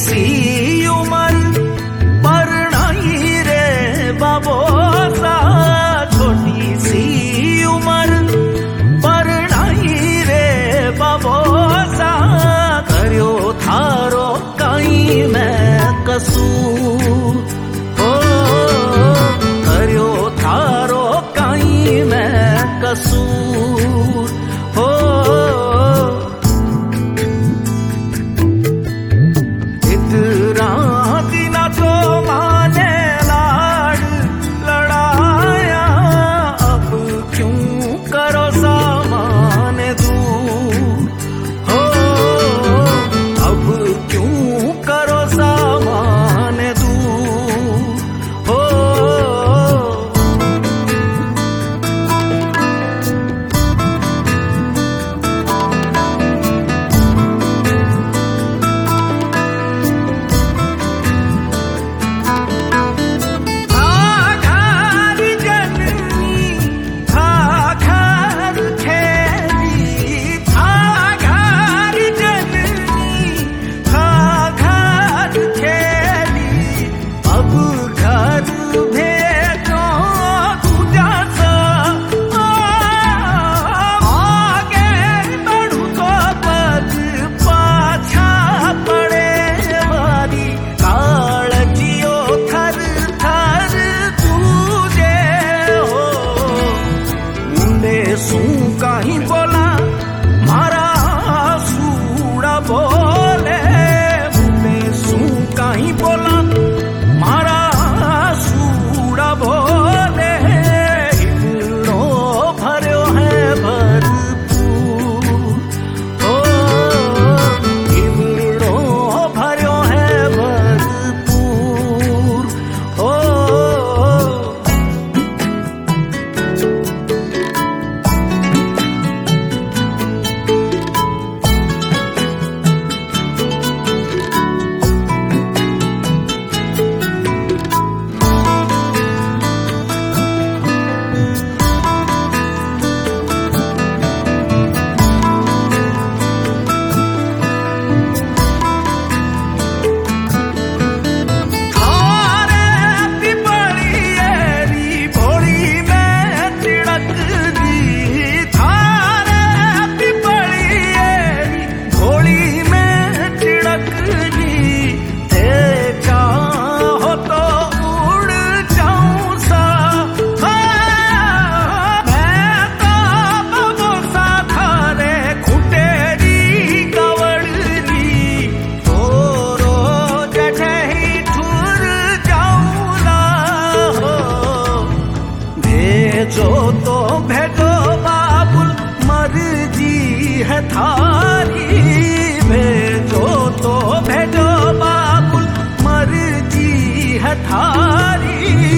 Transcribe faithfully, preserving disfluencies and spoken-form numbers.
सी उम्र पर नहीं रे बाबोसा, छोटी सी उम्र पर नहीं रे बाबोसा, करियो थारो कहीं मैं कसूर, हो करियो थारो कहीं मैं कसूर, हो इतना दिना तो माने लाड लड़ाया, अब क्यों करो सामान दूर, हो अब क्यों करो सामान दूर, हो कहीं बोला मारा सूड़ा बोले, मुझे सू कहीं बोला मारा सूड़ा बोले, हिमड़ो भर्यो है भरपूर, ओ हिमड़ो भर्यो है भरपूर, ओ भेजो तो भेजो बाबुल मर्जी है थारी, भेजो तो भेजो बाबुल मर्जी है थारी।